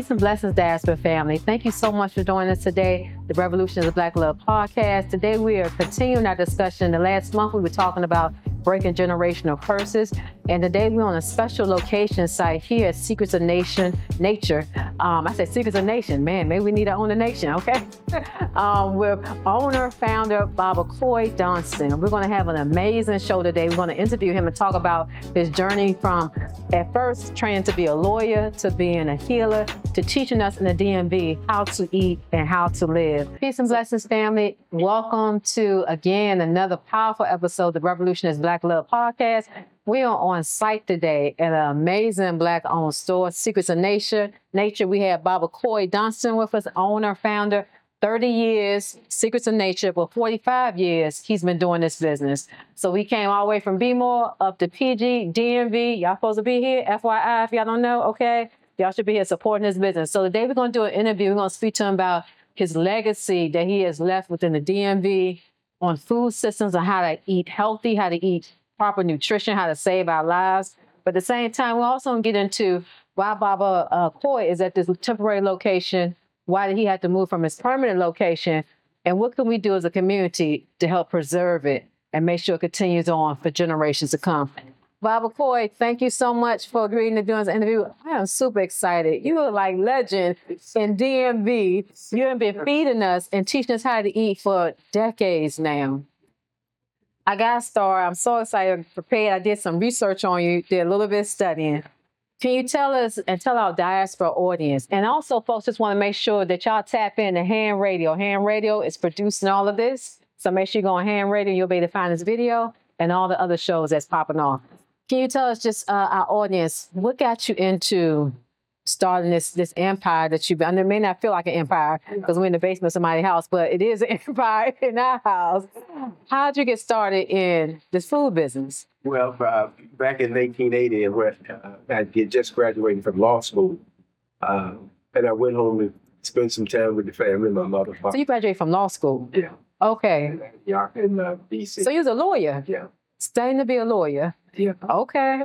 Peace and blessings, Diaspora family. Thank you so much for joining us today, the Revolution of the Black Love podcast. Today we are continuing our discussion. The last month we were talking about breaking generational curses, and today we're on a special location site here at Secrets of Nature. I said Secrets of Nation. Man, maybe we need to own a nation, okay? We're founder Baba Coy Dunston. We're going to have an amazing show today. We're going to interview him and talk about his journey from at first training to be a lawyer, to being a healer, to teaching us in the DMV how to eat and how to live. Peace and blessings, family. Welcome to, again, another powerful episode of the Revolution is Black Love podcast. We are on site today at an amazing Black-owned store, Secrets of Nature. We have Baba Coy Dunston with us, owner, founder, 30 years, Secrets of Nature. For 45 years, he's been doing this business. So we came all the way from B-More up to PG, DMV. Y'all supposed to be here, FYI, if y'all don't know, okay? Y'all should be here supporting his business. So today we're going to do an interview. We're going to speak to him about his legacy that he has left within the DMV on food systems, on how to eat healthy, how to eat proper nutrition, how to save our lives. But at the same time, we're also going to get into why Baba Coy is at this temporary location. Why did he have to move from his permanent location? And what can we do as a community to help preserve it and make sure it continues on for generations to come? Baba Coy, thank you so much for agreeing to do this interview. I am super excited. You are like legend in DMV. You have been feeding us and teaching us how to eat for decades now. I got started. I'm so excited, prepared. I did some research on you, did a little bit of studying. Can you tell us and tell our diaspora audience, and also folks just want to make sure that y'all tap into Ham Radio. Ham Radio is producing all of this. So make sure you go on Ham Radio, you'll be able to find this video and all the other shows that's popping off. Can you tell us just our audience, what got you into starting this empire that you've been, it may not feel like an empire because we're in the basement of somebody's house, but it is an empire in our house. How'd you get started in this food business? Well, back in 1980, I had just graduated from law school, and I went home to spend some time with the family, my mother. So you graduated from law school? Yeah. Okay. Yeah, in D.C. So you was a lawyer? Yeah. Studying to be a lawyer? Yeah. Okay.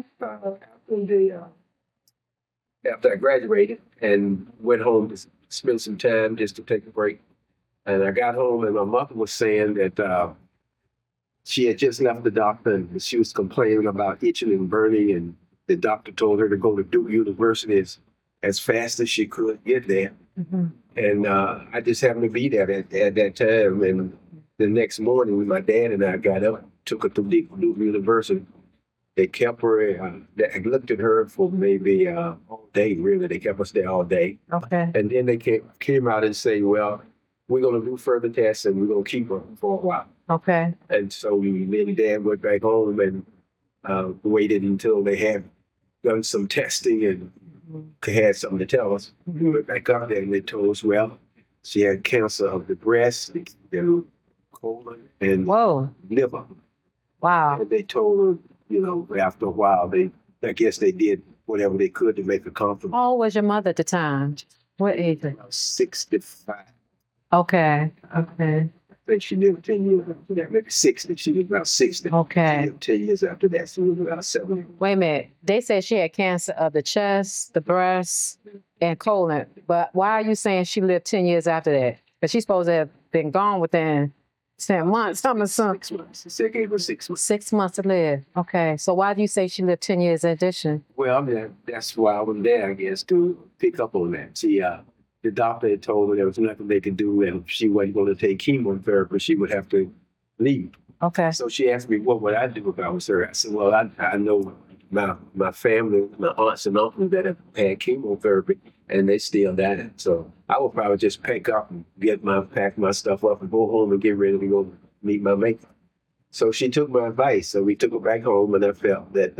After I graduated and went home to spend some time just to take a break, and I got home and my mother was saying that she had just left the doctor and she was complaining about itching and burning, and the doctor told her to go to Duke University as fast as she could get there. Mm-hmm. And I just happened to be there at that time. And the next morning when my dad and I got up, took her to Duke University. They kept her, I looked at her for maybe all day, really. They kept us there all day. Okay. And then they came out and say, well, we're going to do further tests and we're going to keep her for a while. Okay. And so me and Dad went back home and waited until they had done some testing and had something to tell us. We went back up there and they told us, well, she had cancer of the breast, the colon, and liver. Wow. And they told her, after a while, I guess they did whatever they could to make her comfortable. How old was your mother at the time? What age? 65. Okay. I think she lived 10 years after that, maybe 60. She was about 60. Okay. She lived 10 years after that, she was about 70. Wait a minute. They said she had cancer of the chest, the breast, and colon. But why are you saying she lived 10 years after that? Because she's supposed to have been gone within 10 months. 6 months. They gave her 6 months. 6 months to live. Okay. So why do you say she lived 10 years in addition? Well, that's why I was there, I guess, to pick up on that. The doctor had told her there was nothing they could do, and if she wasn't going to take chemotherapy, she would have to leave. Okay. So she asked me, what would I do if I was her? I said, well, I know my family, my aunts and uncles that have had chemotherapy, and they still died. So I would probably just pack up and pack my stuff up and go home and get ready to go meet my mate. So she took my advice. So we took her back home, and I felt that,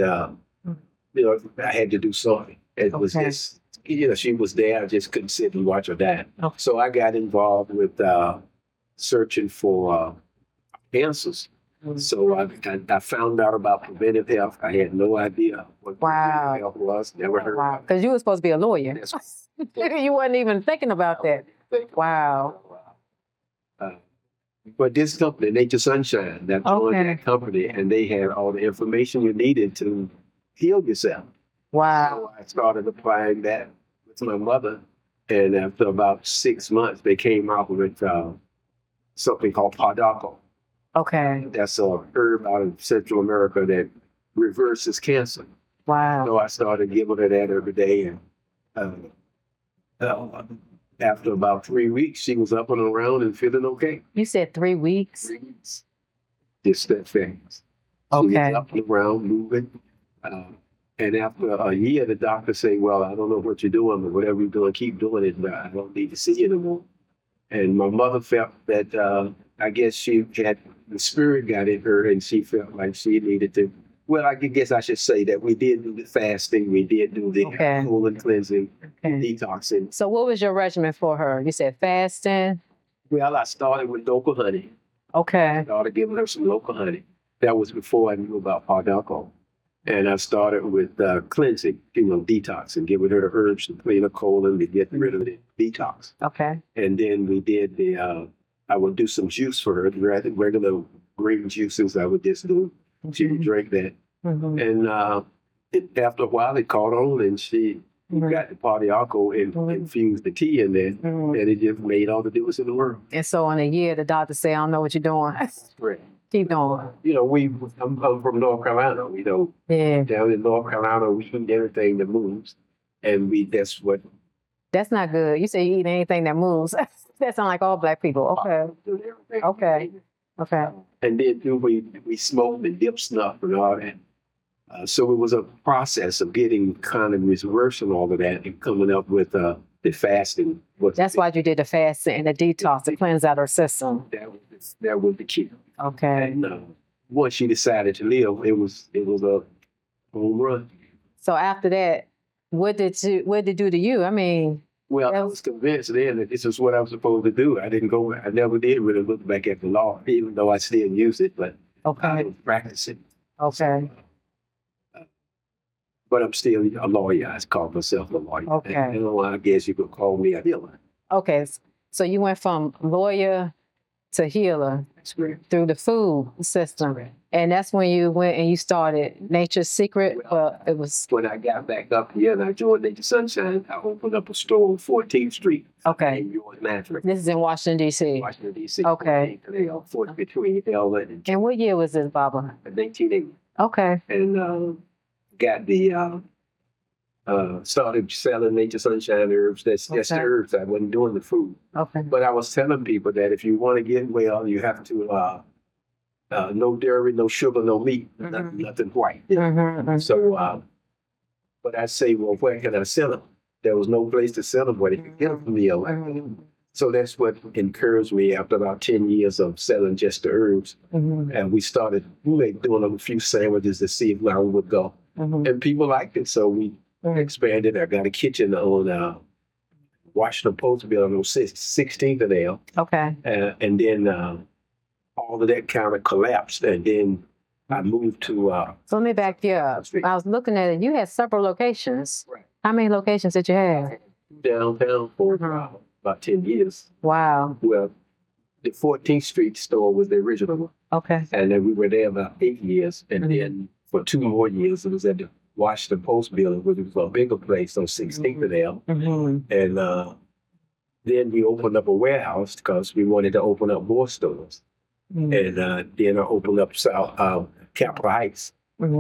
I had to do something. It was just, she was there. I just couldn't sit and watch her die. Okay. So I got involved with searching for answers. So I found out about preventive health. I had no idea what preventive health was. Never heard of it. Because you were supposed to be a lawyer. You weren't even thinking about that. Wow. But this company, Nature Sunshine, that joined that company, and they had all the information you needed to heal yourself. Wow. So I started applying that with my mother, and after about 6 months, they came out with something called Pardocco. Okay. That's a herb out of Central America that reverses cancer. Wow. So I started giving her that every day, and after about 3 weeks, she was up and around and feeling okay. You said 3 weeks? 3 weeks. Just that fast. She Okay. was up and around, moving. And after a year, the doctor said, well, I don't know what you're doing, but whatever you're doing, keep doing it. But I don't need to see you anymore. And my mother felt that I guess she had the spirit got in her, and she felt like she needed to. Well, I guess I should say that we did do the fasting, we did do the Okay. colon cleansing, Okay. detoxing. So what was your regimen for her? You said fasting? Well, I started with local honey. Okay. Started giving her some local honey. That was before I knew about Pardocco. And I started with cleansing, detoxing, giving her the herbs to clean her colon, to get rid of the detox. Okay. And then we did I would do some juice for her, regular green juices I would just do. She would drink that. Mm-hmm. And after a while, it caught on, and she got the Pardocco and infused the tea in there, and it just made all the difference in the world. And so in a year, the doctor said, I don't know what you're doing. Right. Keep going. I'm from North Carolina. Yeah. Down in North Carolina, we eat everything that moves, and that's what. That's not good. You say you eat anything that moves. That sounds like all Black people. Okay. Okay. Okay. And then we smoked and dip snuff and all that. So it was a process of getting kind of reversing all of that and coming up with the fasting. That's why you did the fasting and the detox to cleanse out her system. That was the key. Okay. And once she decided to live, it was a home run. So after that, what did it do to you? I mean, well, I was convinced then that this is what I was supposed to do. I never did really look back at the law, even though I still use it, but I was practicing. Okay. But I'm still a lawyer. I call myself a lawyer. Okay. And I guess you could call me a healer. Okay. So you went from lawyer to healer through the food system. And that's when you went and you started Nature's Secret. Well, it was when I got back up here and I joined Nature Sunshine. I opened up a store on 14th Street. Okay. This is in Washington, D.C. Washington, D.C. Okay. Between L and what year was this, Baba? 1980. Okay. And got the started selling Nature Sunshine herbs. That's the herbs. I wasn't doing the food. Okay. But I was telling people that if you want to get well, you have to no dairy, no sugar, no meat, nothing white. So, but I say, well, where can I sell them? There was no place to sell them where they could get them from me. So that's what encouraged me after about 10 years of selling just the herbs. And we started doing a few sandwiches to see where I would go. And people liked it. So we expanded. I got a kitchen on Washington Post building on 16th and L. Okay. And then all of that kind of collapsed. And then I moved to... so let me back you up. I was looking at it. You had several locations. Right. How many locations did you have? Downtown for about 10 years. Wow. Well, the 14th Street store was the original one. Okay. And then we were there about 8 years. And then for 2 more years, it was at the Washington Post building, which was a bigger place on 16th and L. And then we opened up a warehouse because we wanted to open up more stores. And then I opened up Capitol Heights.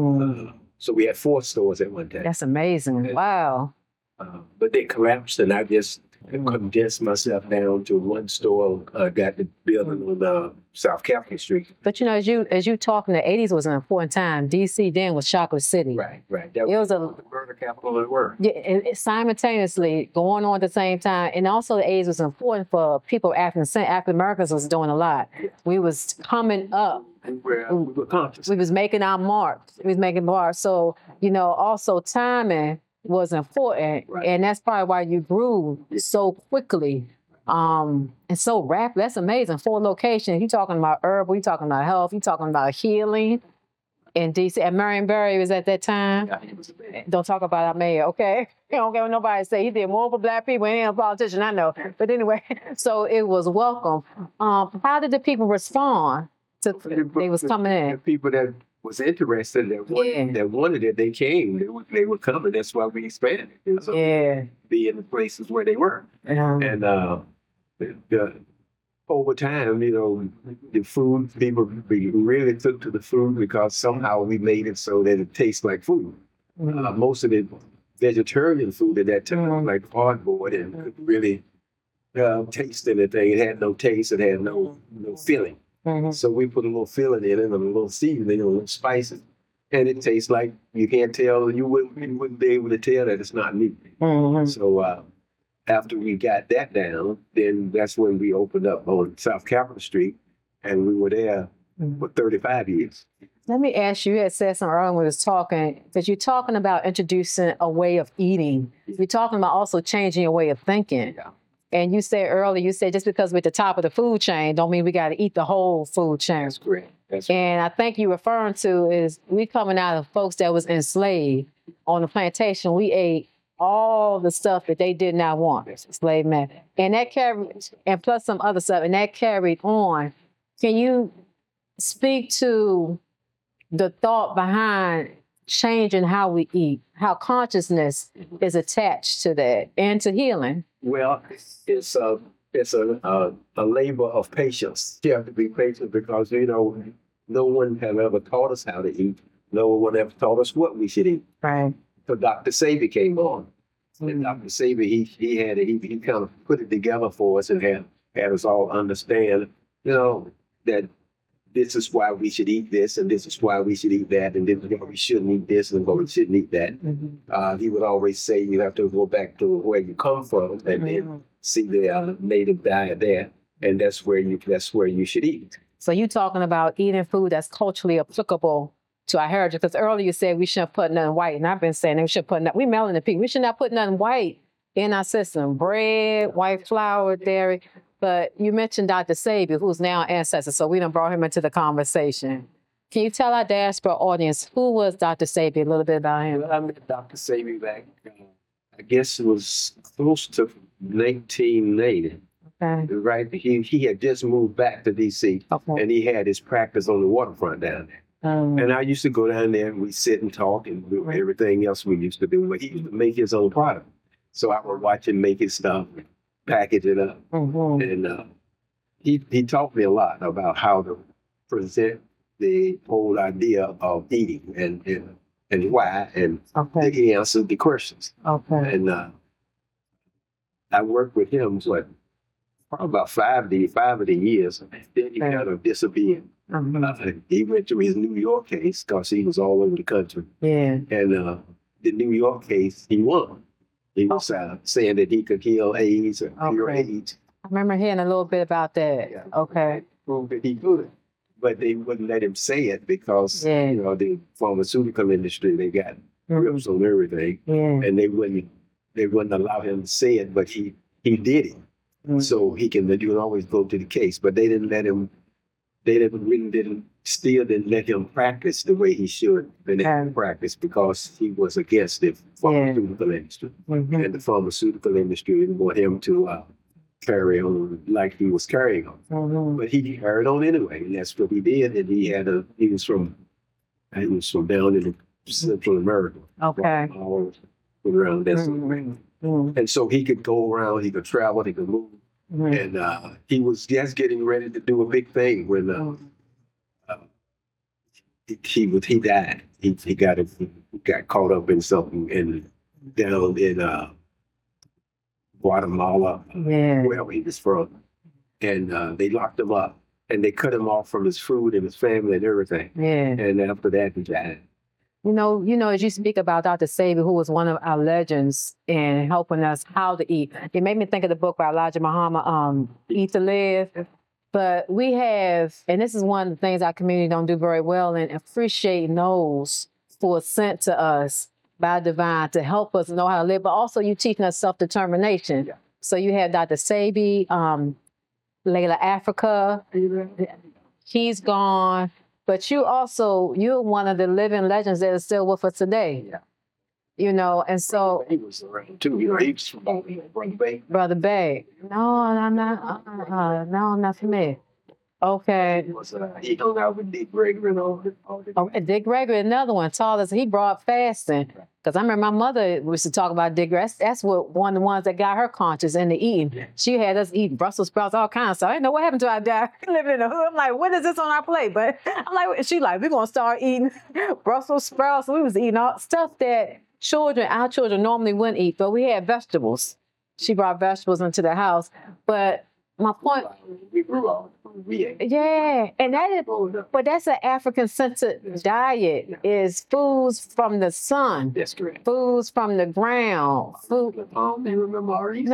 So we had 4 stores at one time. That's amazing. Wow. But they collapsed, and I just condensed myself down to one store. Got the building on South Capitol Street. But as you talking, the 80s was an important time. DC then was Chocolate City. Right. That was the murder capital of the world. Yeah, and simultaneously going on at the same time. And also the 80s was important for people, African Americans was doing a lot. We was coming up. We were conscious. We was making our marks. We was making marks. So, also timing was important. Right. And that's probably why you grew so quickly. And so rapid. That's amazing. 4 locations. You're talking about herbal, you're talking about health, you're talking about healing in DC. And Marion Barry was at that time. Don't talk about our mayor, okay? You don't get what nobody say. He did more for Black people. He ain't a politician, I know. But anyway, so it was welcome. How did the people respond to they was coming in? The people that was interested that wanted it, they came. They were coming. That's why we expanded. So be in the places where they were. And over time, the food, people really took to the food because somehow we made it so that it tastes like food. Most of the vegetarian food at that time, like cardboard, and couldn't really taste anything. It had no taste. It had no feeling. So we put a little filling in it, and a little seasoning, a little spices, and it tastes like you can't tell. You wouldn't be able to tell that it's not meat. So after we got that down, then that's when we opened up on South Capitol Street, and we were there for 35 years. Let me ask you, you had said something earlier when we was talking, because you're talking about introducing a way of eating. You're talking about also changing your way of thinking. Yeah. And you said earlier, just because we're at the top of the food chain, don't mean we got to eat the whole food chain. That's correct. And I think you're referring to is we coming out of folks that was enslaved on the plantation. We ate all the stuff that they did not want, slave man. And that carried, and plus some other stuff, and that carried on. Can you speak to the thought behind changing how we eat, how consciousness is attached to that and to healing? Well, it's a labor of patience. You have to be patient because, no one have ever taught us how to eat. No one ever taught us what we should eat. Right. So Dr. Sebi came on. And Dr. Sebi, he kind of put it together for us and had us all understand, that this is why we should eat this, and this is why we should eat that, and this is why we shouldn't eat this, and why we shouldn't eat that. He would always say you have to go back to where you come from and then see the native diet there, and that's where you should eat. So you talking about eating food that's culturally applicable to our heritage? Because earlier you said we shouldn't put nothing white, and I've been saying we should put nothing. We melanated people. We should not put nothing white in our system. Bread, white flour, dairy. But you mentioned Dr. Sebi, who's now an ancestor, so we done brought him into the conversation. Can you tell our diaspora audience who was Dr. Sebi, a little bit about him? Well, I met Dr. Sebi back, I guess it was close to 1980. Okay. Right? He had just moved back to D.C., and he had his practice on the waterfront down there. And I used to go down there and we sit and talk and do everything else we used to do. But he used to make his own product. So I would watch him make his stuff, package it up. And he taught me a lot about how to present the whole idea of eating and why, and he answered the questions. And I worked with him for probably about 5 of the years. Then he kind of disappeared. He went to his New York case because he was all over the country. And the New York case, he won. He was saying that he could heal AIDS or cure AIDS. I remember hearing a little bit about that. Yeah. Proved that he could. But they wouldn't let him say it because, the pharmaceutical industry, they got grips on everything. And they wouldn't allow him to say it, but he did it. So you can always go to the case. But they didn't let him, still didn't let him practice the way he should have practice because he was against the pharmaceutical industry. And the pharmaceutical industry didn't want him to carry on like he was carrying on. But he carried on anyway, and that's what he did. And he was from down in Central America. All around that sort of thing. And so he could go around, he could travel, he could move. And he was just getting ready to do a big thing when he died. He got caught up in something down in Guatemala, where he was from. And they locked him up and they cut him off from his food and his family and everything. And after that, he died. As you speak about Dr. Sebi, who was one of our legends in helping us how to eat, it made me think of the book by Elijah Muhammad, Eat to Live. But we have, and this is one of the things our community don't do very well, and appreciate those who are sent to us by divine to help us know how to live, but also you teaching us self-determination. So you have Dr. Sebi, Layla Africa, he's gone. But you're one of the living legends that is still with us today. And so. He was around too. He was from Brother Bay. Brother Bay. No, I'm not. No, I'm not familiar. Okay. He hung out with Dick Gregory and all the Oh, and Dick Gregory, another one, tall as he brought fasting. Because I remember my mother used to talk about Dick Gregory. That's what one of the ones that got her conscious into eating. She had us eating Brussels sprouts, all kinds of stuff. I didn't know what happened to our dad living in the hood. I'm like, what is this on our plate? But I'm like, she like, we're gonna start eating Brussels sprouts. We was eating all stuff that our children normally wouldn't eat, but we had vegetables. She brought vegetables into the house. But my point, we grew up. We ate. yeah, and but that's an African-centered diet. Is foods from the sun, That's correct. foods from the ground, food. Do you remember Maurice?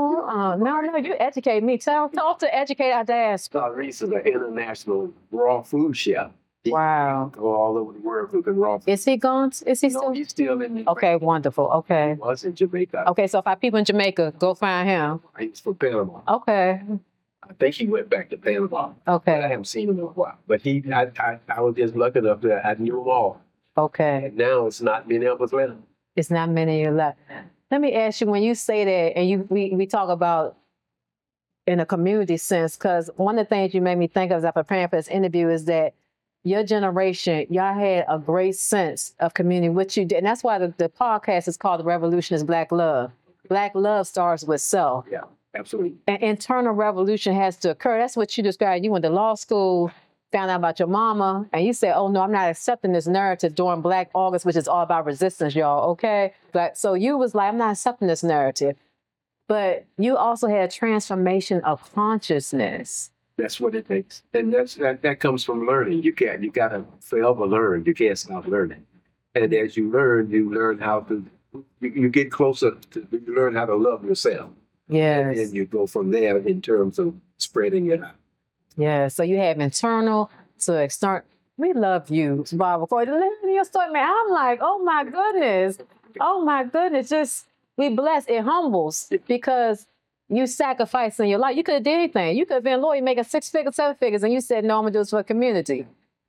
No. You educate me. Talk to educate our diaspora. Maurice is an international raw food chef. He Wow. go all over the world cooking raw food. Is he gone? Is he No, still? he's still in the Okay, wonderful. Okay. He was in Jamaica. Okay, so if our people in Jamaica, go find him. He's from Panama. Okay. I think he went back to Panama. I Okay. haven't seen him in a while. But I was just lucky enough that I knew them all. Okay. And now it's not many of us left. It's not many of you left. Let me ask you, when you say that, and we talk about in a community sense, because one of the things you made me think of as I preparing for this interview is that your generation, y'all had a great sense of community, which you did. And that's why the podcast is called The Revolution is Black Love. Black love starts with self. Yeah, absolutely. An internal revolution has to occur. That's what you described. You went to law school, found out about your mama, and you said, oh no, I'm not accepting this narrative during Black August, which is all about resistance, y'all, okay? So you was like, I'm not accepting this narrative. But you also had a transformation of consciousness. That's what it takes. And that comes from learning. You gotta forever learn. You can't stop learning. And as you learn how to, you get closer to, you learn how to love yourself. Yes. And you go from there in terms of spreading it out. Yeah. So you have internal to external. We love you, Barbara Coy. Listen to your story, man. I'm like, oh my goodness. Oh my goodness. Just we bless. It humbles because you sacrificing your life. You could have did anything. You could have been a lawyer making 6 figures, 7 figures, and you said, no, I'm gonna do this for the community.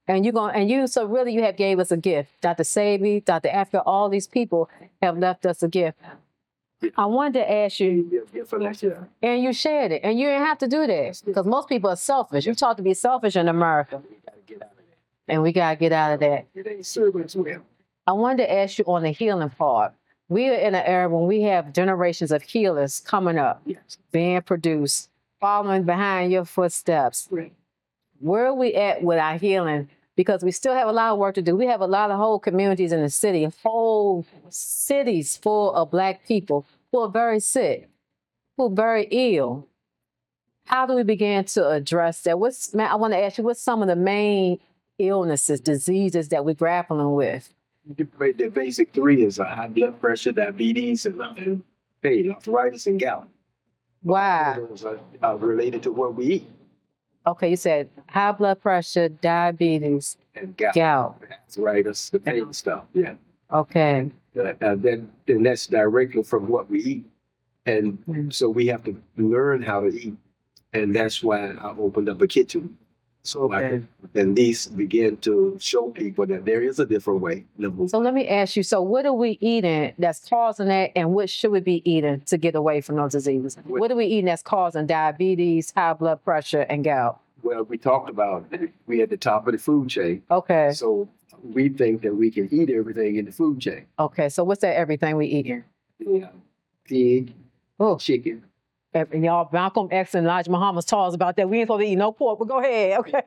So really you have gave us a gift. Dr. Sabi, Dr. Africa, all these people have left us a gift. I wanted to ask you, and you shared it, and you didn't have to do this because most people are selfish. You're taught to be selfish in America, and we gotta get out of that. It ain't serving us well. I wanted to ask you on the healing part. We are in an era when we have generations of healers coming up, Yes. being produced, following behind your footsteps. Right. Where are we at with our healing? Because we still have a lot of work to do. We have a lot of whole communities in the city, whole cities full of Black people who are very sick, who are very ill. How do we begin to address that? I want to ask you, what's some of the main illnesses, diseases that we're grappling with? The basic three is high blood pressure, diabetes, and arthritis and gout. Wow. Those are related to what we eat. Okay, you said high blood pressure, diabetes, And gout. Arthritis, the pain stuff. Yeah. Okay. Then that's directly from what we eat. And so we have to learn how to eat. And that's why I opened up a kitchen. So I can at least begin to show people that there is a different way. So let me ask you, so what are we eating that's causing that, and what should we be eating to get away from those diseases? What are we eating that's causing diabetes, high blood pressure, and gout? Well, we talked about we at the top of the food chain. Okay. So we think that we can eat everything in the food chain. Okay, so what's that everything we eating? Yeah. Pig, chicken. And y'all, Malcolm X and Elijah Muhammad's taught us about that. We ain't supposed to eat no pork, but go ahead. Okay.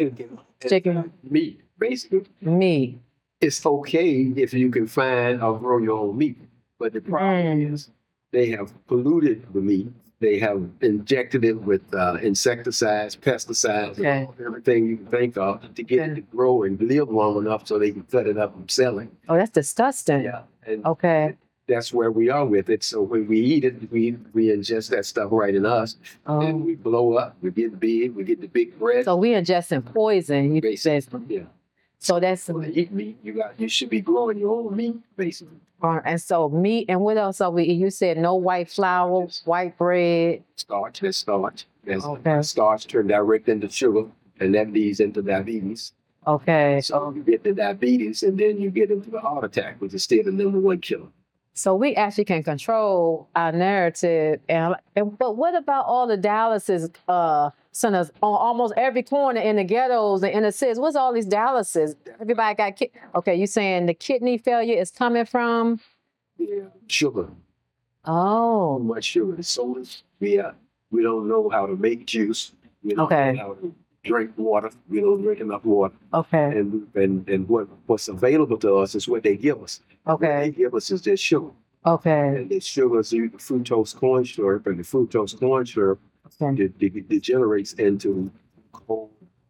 Chicken. Meat, basically. Meat. It's okay if you can find or grow your own meat. But the problem is they have polluted the meat. They have injected it with insecticides, pesticides, everything you can think of to get it to grow and live long enough so they can cut it up and sell it. Oh, that's disgusting. Yeah. And that's where we are with it. So when we eat it, we ingest that stuff right in us, and we blow up. We get big. We get the big breast. So we ingesting poison. You say, yeah. So that's when you eat meat. You should be growing your own meat, basically. And so meat, and what else are we eating? You said no white flour, white bread. Starch. That's starch. Starch turned direct into sugar, and that leads into diabetes. Okay. So you get the diabetes, and then you get into the heart attack, which is still the #1 killer. So we actually can control our narrative. But what about all the dialysis centers on almost every corner in the ghettos and inner cities? What's all these dialysis? Everybody got okay, you saying the kidney failure is coming from? Yeah. Sugar. Too Oh, much sugar. So we don't know how to make juice. We don't okay, know how to drink water. We don't drink enough water. okay, And what's available to us is what they give us. What they okay, give us is just sugar. okay, And the sugar is the fructose corn syrup, and the fructose corn syrup okay, degenerates into cold,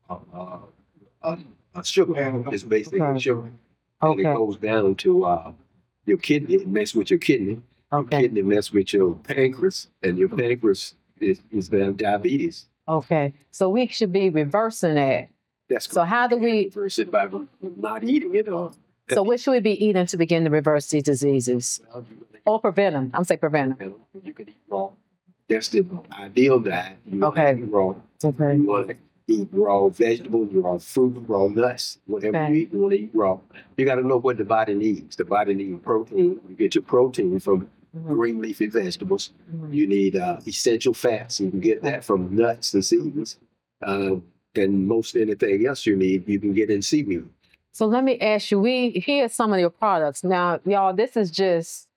sugar. It's basically okay, sugar. And it okay, goes down to your kidney. It messes with your kidney. Your okay, kidney messes with your pancreas, and your pancreas is then diabetes. okay. So we should be reversing that. That's So how do we? reverse it by not eating it or So what should we be eating to begin to reverse these diseases or prevent them? I'm saying prevent them. you can eat raw. That's the ideal diet. You want to Okay. eat raw. Okay. You want to eat raw vegetables, raw fruit, raw nuts. Whatever Okay. you eat, you want to eat raw. You got to know what the body needs. The body needs protein. You get your protein from Mhm. green leafy vegetables. Mhm. You need essential fats. You can get that from nuts and seeds. And most anything else you need, you can get in seaweed. So let me ask you, here's some of your products. Now, y'all, this is just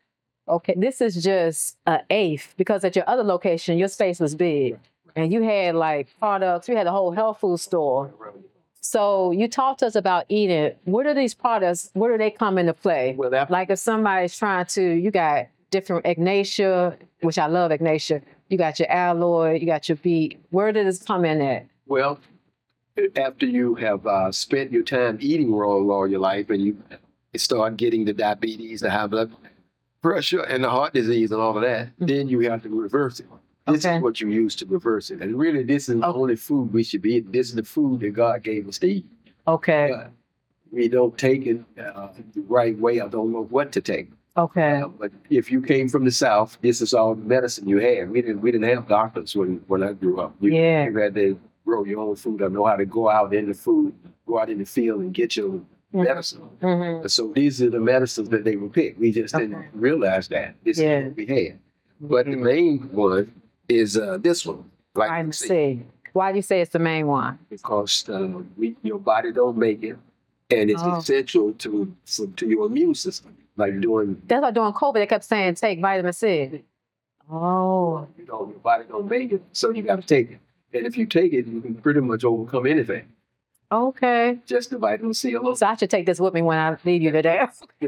an eighth because at your other location, your space was big and you had like products, you had a whole health food store. So you talked to us about eating. What are these products? Where do they come into play? Well, that, Like if somebody's trying to, you got different Ignatia, which I love Ignatia. You got your alloy, you got your beet. Where did this come in at? well, after you have spent your time eating raw all your life and you start getting the diabetes, the high blood pressure, and the heart disease and all of that, then you have to reverse it. This Okay. is what you use to reverse it. And really, this is the Okay. only food we should be eating. This is the food that God gave us to eat. Okay. But we don't take it the right way. I don't know what to take. Okay. But if you came from the South, this is all the medicine you had. We didn't have doctors when I grew up. Yeah. You had to grow your own food. I know how to go out in the food, go out in the field and get your medicine. Mm-hmm. So these are the medicines that they would pick. We just didn't realize that. This Yeah. is what we had. But the main one is this one, Vitamin C. Why do you say it's the main one? because your body don't make it, and it's Oh. essential to your immune system. Like doing, That's why during COVID they kept saying take vitamin C. Oh. your body don't make it, so you got to take it. And if you take it, you can pretty much overcome anything. Okay. Just the vitamin C alone. So I should take this with me when I leave you today.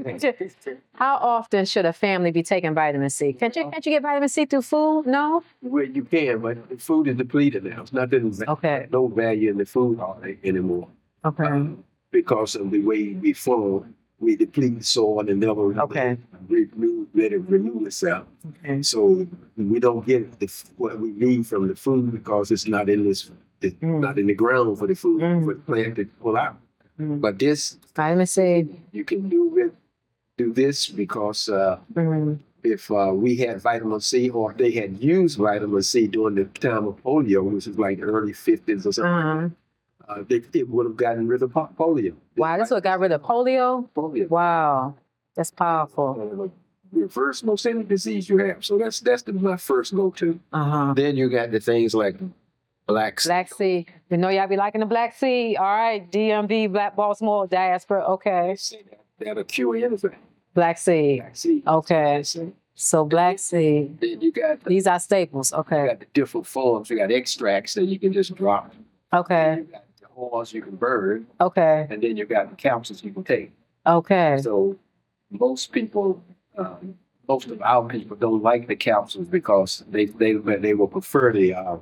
How often should a family be taking vitamin C? Can't you get vitamin C through food? No? Well, you can, but the food is depleted now. It's nothing, Okay. no value in the food anymore. Okay. Because of the way we form, we deplete the soil and never Okay. let it renew itself. Okay. So we don't get what we need from the food because it's not in it's not in the ground for the food for the plant to pull out. Mm. But this Vitamin C. you can do this because Mm. if we had vitamin C or if they had used vitamin C during the time of polio, which is like early 50s or something, Uh-huh. it would have gotten rid of polio. Wow, this what got rid of polio? Polio. Wow. That's powerful. Reverse most any disease you have. So that's my first go-to. Uh-huh. Then you got the things like black Black sea. You know y'all be liking the Black Sea. All right, DMV, Black Baltimore diaspora. Okay. that'll cure anything. Black Sea. Black seed. Okay. So Black Sea. Then you got These are staples. Okay. the different forms. You got extracts that you can just drop. Okay. You got the oils you can burn, Okay. and then you got the capsules you can take. Okay. So most people, most of our people don't like the capsules because they will prefer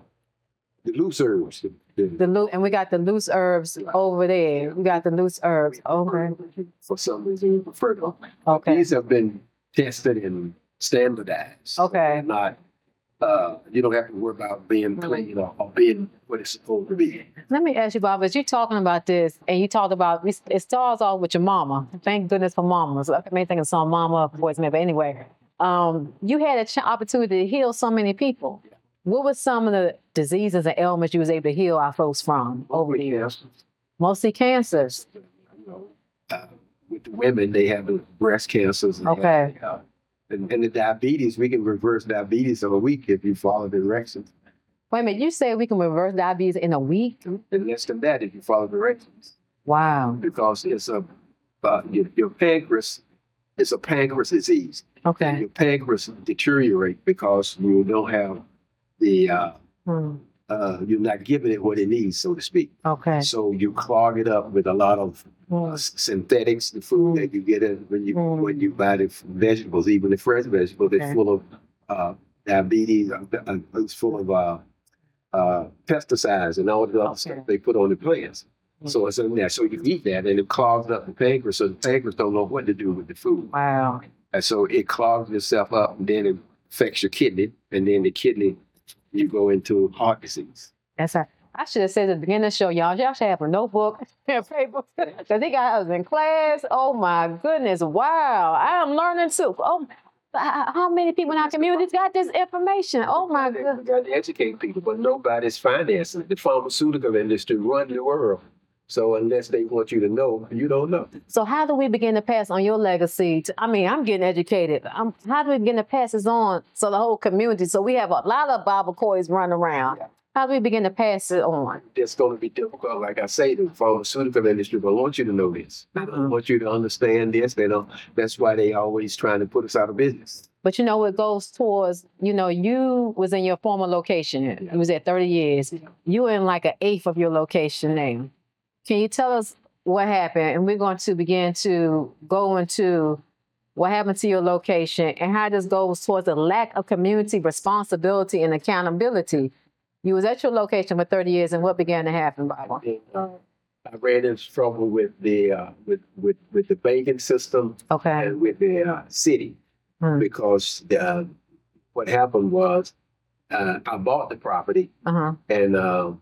the loose herbs. And we got the loose herbs over there. We got the loose herbs. Okay. For some reason, we prefer them. Okay. These have been tested and standardized. Okay. Not, you don't have to worry about being clean or being what it's supposed to be. Let me ask you, Bob, as you're talking about this, and you talked about, it starts off with your mama. Thank goodness for mamas. I may think of some mama voice, maybe. Anyway, you had an opportunity to heal so many people. What were some of the diseases and ailments you was able to heal our folks from over the years? Mostly cancers. You know, with the women, they have the breast cancers. And Okay. And the diabetes, we can reverse diabetes in a week if you follow the directions. Wait a minute, you say we can reverse diabetes in a week? And less than that if you follow the directions. Wow. Because it's your pancreas, it's a pancreas disease. Okay. Your pancreas deteriorate because you don't have the you're not giving it what it needs, so to speak. Okay. So you clog it up with a lot of synthetics, the food that you get in when you buy the vegetables, even the fresh vegetables, they're full of diabetes, it's full of pesticides and all the other stuff they put on the plants. So it's in there. So you eat that and it clogs up the pancreas. So the pancreas don't know what to do with the food. Wow. And so it clogs itself up and then it affects your kidney. And then the kidney, you go into heart disease. That's right. I should have said at the beginning of the show, y'all should have a notebook and paper. Because they got us in class. Oh my goodness. Wow. I am learning too. Oh, how many people in our communities got this information? Oh my goodness. We got to educate people, but nobody's financing. The pharmaceutical industry run the world. So unless they want you to know, you don't know. So how do we begin to pass on your legacy? I'm getting educated. How do we begin to pass this on so the whole community, so we have a lot of Bible coins running around? Yeah. How do we begin to pass it on? It's going to be difficult. Like I say, the pharmaceutical industry don't want you to know this. They don't want you to understand this. They don't. That's why they always trying to put us out of business. But it goes towards, you was in your former location. Yeah. You was at 30 years. Yeah. You in like an eighth of your location now. Can you tell us what happened? And we're going to begin to go into what happened to your location and how this goes towards the lack of community responsibility and accountability. You was at your location for 30 years, and what began to happen, Bible? I ran into trouble with the with the banking system, and with the city, because what happened was I bought the property, and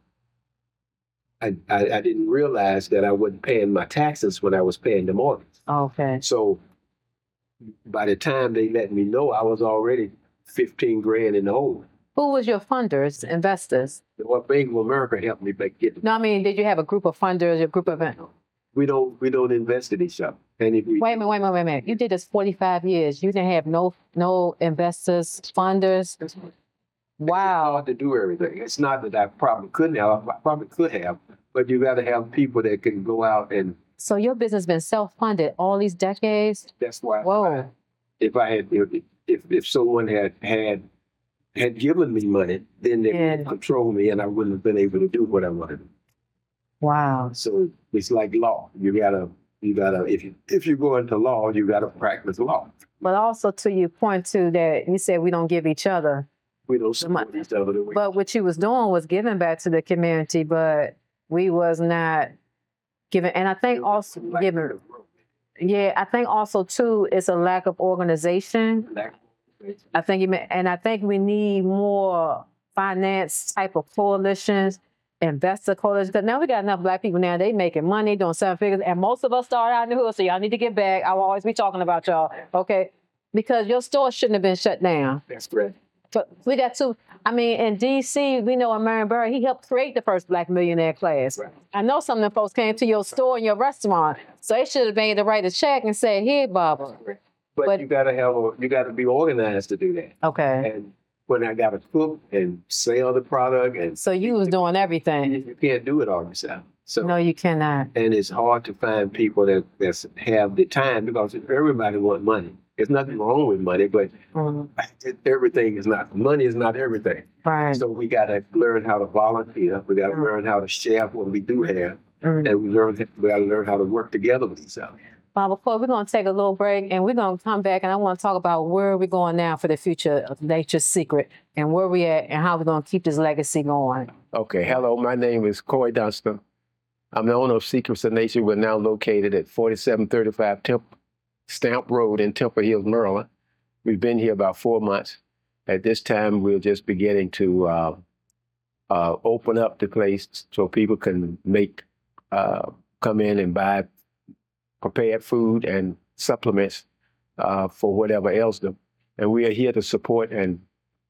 I didn't realize that I wasn't paying my taxes when I was paying the mortgage. Okay. So by the time they let me know, I was already 15 grand in the hole. Who was your funders, investors? What Bank of America helped me did you have a group of funders, a group of... We don't invest in each other. And if we wait a minute. You did this 45 years. You didn't have no investors, funders. Wow. It's hard to do everything. It's not that I probably couldn't have. I probably could have, but you got to have people that can go out and. So your business has been self-funded all these decades? That's why. Whoa. If someone had given me money, then they would control me, and I wouldn't have been able to do what I wanted. Wow. So it's like law. You gotta. If you go into law, you gotta practice law. But also, to your point too, that you said we don't give each other. We don't support each other. But what you was doing was giving back to the community, but we was not giving. And I think also giving. Yeah, I think also too, it's a lack of organization. I think we need more finance type of coalitions, investor coalitions. Because now we got enough Black people now, they making money, doing 7 figures. And most of us start out in the hood, so y'all need to get back. I will always be talking about y'all, okay? Because your store shouldn't have been shut down. That's correct. But we got to, in D.C., we know Marion Barry, he helped create the first Black millionaire class. Right. I know some of them folks came to your store and your restaurant, so they should have been to write a check and say, here, Barbara. But you gotta be organized to do that. Okay. And when I gotta cook and sell the product, and so you was doing everything. You can't do it all yourself. So no, you cannot. And it's hard to find people that have the time, because everybody wants money. There's nothing wrong with money, but everything is not. Money is not everything. Right. So we gotta learn how to volunteer. We gotta learn how to share what we do have, and we gotta learn how to work together with each other. Bob, before we're going to take a little break, and we're going to come back, and I want to talk about where we're going now for the future of Nature's Secret, and where we at, and how we're going to keep this legacy going. Okay. Hello, my name is Coy Dunston. I'm the owner of Secrets of Nature. We're now located at 4735 Stamp Road in Temple Hills, Maryland. We've been here about 4 months. At this time, we're just beginning to open up the place so people can come in and buy prepared food and supplements for whatever ails them. And we are here to support and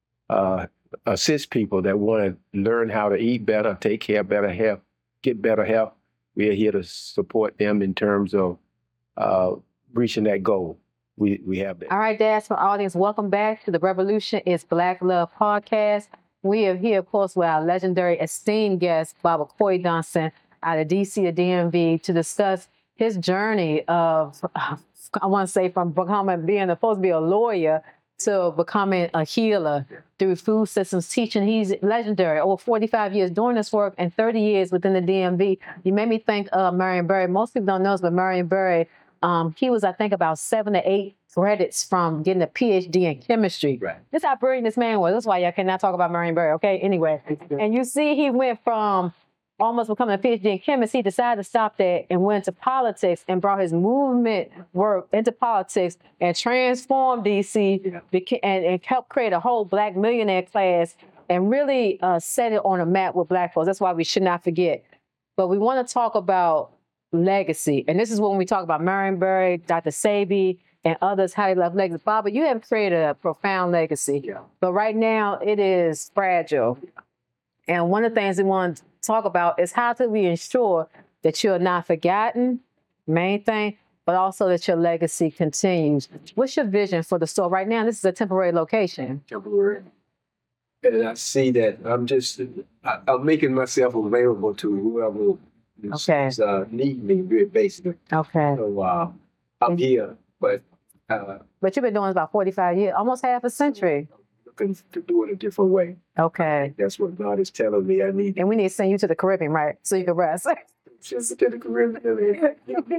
assist people that want to learn how to eat better, take care of better health, get better health. We are here to support them in terms of reaching that goal. we have that. All right, diaspora audience, welcome back to the Revolution is Black Love podcast. We are here, of course, with our legendary esteemed guest, Baba Coy Johnson, out of DC to DMV, to discuss his journey of, I want to say, from supposed to be a lawyer to becoming a healer through food systems teaching. He's legendary, over 45 years doing this work and 30 years within the DMV. You made me think of Marion Barry. Most people don't know this, but Marion Barry, he was, I think, about 7 to 8 credits from getting a PhD in chemistry. Right. This is how brilliant this man was. That's why y'all cannot talk about Marion Barry, okay? Anyway, and you see he went from almost becoming a PhD in chemistry. He decided to stop that and went into politics and brought his movement work into politics and transformed DC and helped create a whole Black millionaire class and really set it on a map with Black folks. That's why we should not forget. But we want to talk about legacy. And this is when we talk about Marion Barry, Dr. Sebi, and others, how they left legacy. Baba, you have created a profound legacy. Yeah. But right now, it is fragile. And one of the things we want to talk about is how do we ensure that you're not forgotten, main thing, but also that your legacy continues. What's your vision for the store? Right now, this is a temporary location. Temporary. And I see that I'm making myself available to whoever is need me, basically. Okay. So I'm here, but you've been doing this about 45 years, almost half a century. looking to do it a different way. Okay. That's what God is telling me I need. And we need to send you to the Caribbean, right? So you can rest. Just to the Caribbean.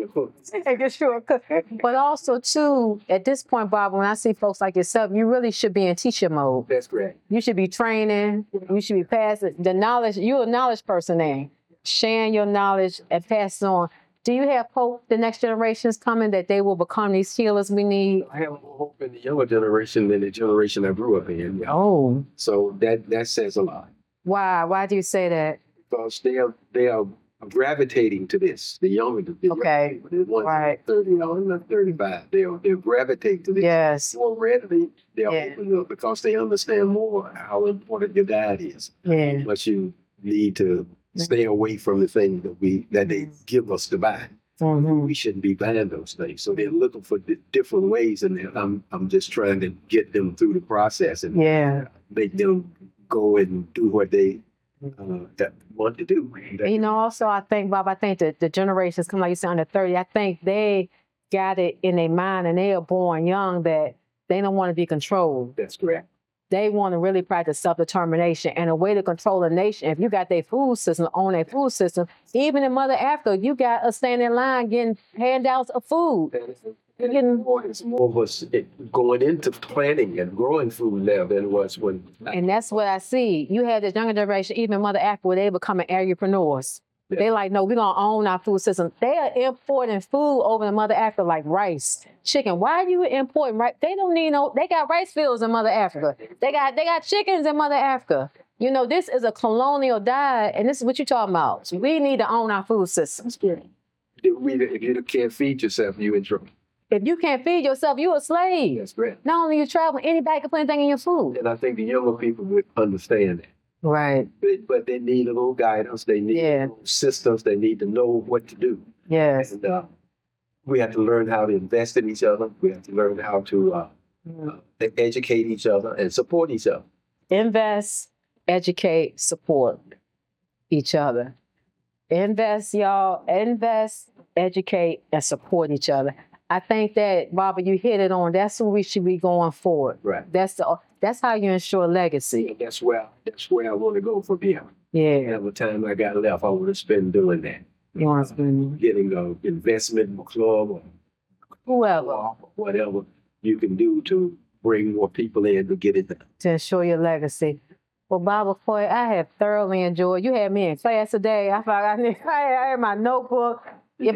Make sure. But also, too, at this point, Bob, when I see folks like yourself, you really should be in teacher mode. That's correct. You should be training. You should be passing the knowledge. You're a knowledge person now. Sharing your knowledge and pass it on. Do you have hope the next generations coming that they will become these healers we need? I have more hope in the younger generation than the generation I grew up in. Oh. So that says a lot. Why? Why do you say that? Because they are gravitating to this. The younger, Okay. the ones Right. 30, and 35, they're gravitating to this. Yes. More readily, they'll Yeah. open up because they understand more how important your diet is. Yeah. But you need to stay away from the things that they give us to buy. Mm-hmm. We shouldn't be buying those things. So they're looking for different ways, and I'm just trying to get them through the process and Yeah. make them go and do what they that want to do. And, you know, also, I think, Bob, that the generations come, like you said, under 30, I think they got it in their mind and they are born young that they don't want to be controlled. That's correct. They want to really practice self-determination. And a way to control a nation, if you got their food system, own their food system, even in Mother Africa, you got a standing in line getting handouts of food. It's more of us going into planting and growing food now than it was when. And that's what I see. You have this younger generation, even in Mother Africa, where they becoming agripreneurs. Yeah. They like, no, we're going to own our food system. They are importing food over in Mother Africa like rice, chicken. Why are you importing rice? They don't need they got rice fields in Mother Africa. They got chickens in Mother Africa. You know, this is a colonial diet, and this is what you're talking about. We need to own our food systems. If you can't feed yourself, you're in trouble. If you can't feed yourself, you're a slave. That's correct. Not only you travel, anybody can put anything in your food. And I think the younger people would understand that. Right. But they need a little guidance. They need little systems. They need to know what to do. Yes. And we have to learn how to invest in each other. We have to learn how to educate each other and support each other. Invest, educate, support each other. Invest, y'all. Invest, educate, and support each other. I think that, Barbara, you hit it on. That's who we should be going forward. Right. That's how you ensure legacy. And that's where I want to go from here. Yeah. Every time I got left, I want to spend doing that. You want to spend Getting an investment club or whoever whatever you can do to bring more people in to get it done. to ensure your legacy. Well, Barbara Coy, I have thoroughly enjoyed. You had me in class today. I thought I had my notebook. Yeah,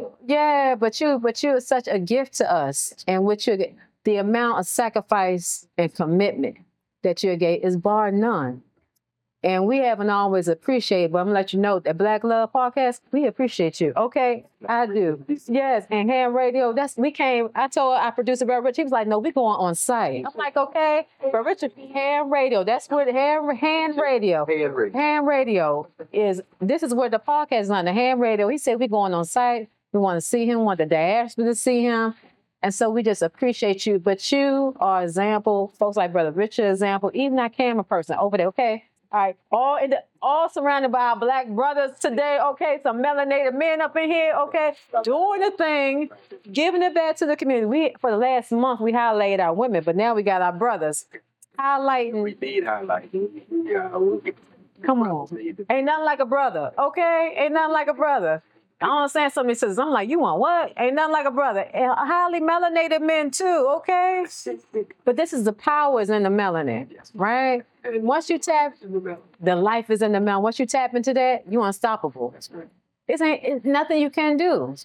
but you're such a gift to us, and the amount of sacrifice and commitment that you gave is bar none. And we haven't always appreciated, but I'm gonna let you know that Black Love Podcast, we appreciate you. Okay, I do. Yes, and Ham Radio. I told our producer, Brother Rich, he was like, no, we're going on site. I'm like, okay, but Richard, Ham Radio. That's what Ham Radio. Ham Radio this is where the podcast is on, the Ham Radio. He said we're going on site. We want to see him, want the diaspora to see him. And so we just appreciate you. But you are example, folks like Brother Richard example, even that camera person over there, okay? All right, all surrounded by our Black brothers today, okay? Some melanated men up in here, okay? Doing the thing, giving it back to the community. For the last month, we highlighted our women, but now we got our brothers highlighting. We need highlighting. Yeah. Come on. Ain't nothing like a brother, okay? Ain't nothing like a brother. I don't understand some of these sisters. I'm like, you want what? Ain't nothing like a brother. And highly melanated men too, okay? But this is the powers in the melanin, right? And once you tap, the life is in the melanin. Once you tap into that, you're unstoppable. It's nothing you can do.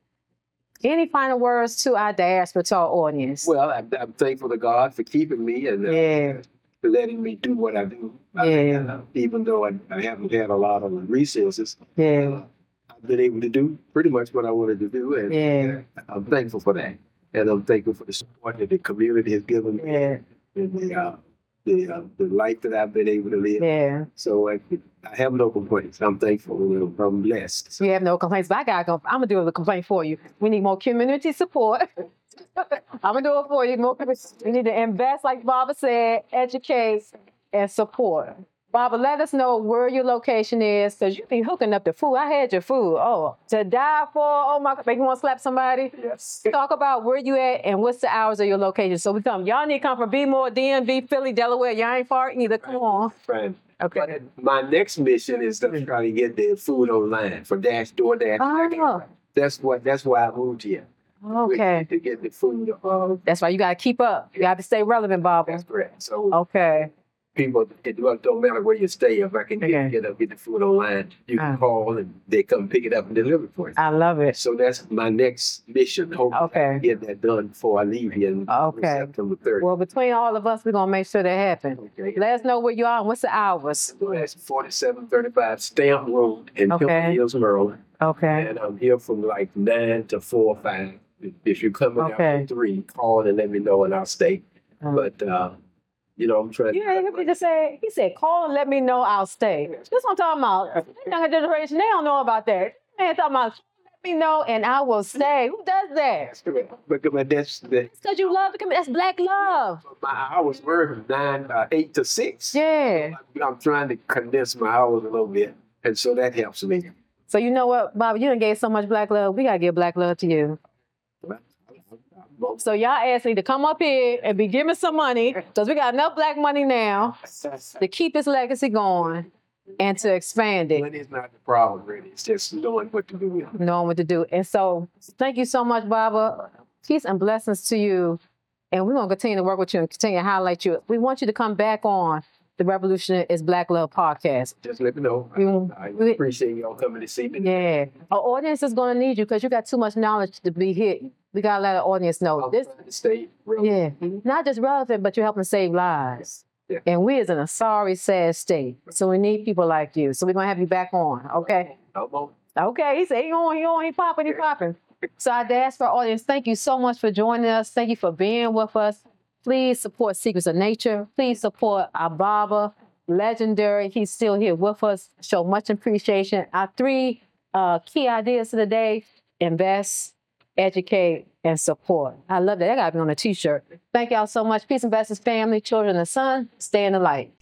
Any final words to our diaspora, to our audience? Well, I'm thankful to God for keeping me and for letting me do what I do. Even though I haven't had a lot of resources. I've been able to do pretty much what I wanted to do, and I'm thankful for that. And I'm thankful for the support that the community has given me, and the life that I've been able to live. So I have no complaints. I'm thankful. I'm blessed. You have no complaints, but I'm gonna do a complaint for you. We need more community support. I'm gonna do it for you. We need to invest, like Barbara said, educate and support. Barbara, let us know where your location is, because you be hooking up the food. I had your food. Oh, to die for. Oh my God, make you want to slap somebody? Yes. Talk about where you at and what's the hours of your location. So y'all need to come from B-More, DMV, Philly, Delaware. Y'all ain't far either. Come on. Right. Okay. But my next mission is to try to get the food online for DoorDash. Oh. That's why I moved here. Okay. To get the food. That's why you got to keep up. You got to stay relevant, Barbara. That's correct. So okay. People, it don't matter where you stay. If I can get the food online, you can call and they come pick it up and deliver it for you. I love it. So that's my next mission. Hopefully I can get that done before I leave here on September 30th. Well, between all of us, we're going to make sure that happens. Okay. Let us know where you are and what's the hours. That's 4735 Stamp Road in Hilton Hills, Maryland. Okay. And I'm here from like 9 to 4 or 5. If you're coming out at 3, call and let me know and I'll stay. But, I'm trying to... He said, call and let me know, I'll stay. That's what I'm talking about. The younger generation, they don't know about that. Man, talking about, let me know and I will stay. Who does that? But that's because you love the community. That's Black love. My hours were from 8 to 6. Yeah. So I'm trying to condense my hours a little bit. And so that helps me. So you know what, Bob, you done gave so much Black love. We got to give Black love to you. So y'all asked me to come up here and be giving some money, because we got enough Black money now to keep his legacy going and to expand it. Money is not the problem, really. It's just knowing what to do. Knowing what to do. And so thank you so much, Barbara. Peace and blessings to you. And we're going to continue to work with you and continue to highlight you. We want you to come back on the Revolution is Black Love podcast. Just let me know. I appreciate y'all coming to see me. Yeah. Our audience is going to need you because you got too much knowledge to be hidden. We got to let our audience know. This stay relevant. Yeah. Not just relevant, but you're helping save lives. Yeah. And we is in a sorry, sad state. So we need people like you. So we're going to have you back on. Okay? Okay. He said, he popping. So our diaspora audience, thank you so much for joining us. Thank you for being with us. Please support Secrets of Nature. Please support our Baba, legendary. He's still here with us. Show much appreciation. Our 3 key ideas of the day: invest, educate, and support. I love that. That got to be on a t-shirt. Thank y'all so much. Peace and blessings, family, children, and son. Stay in the light.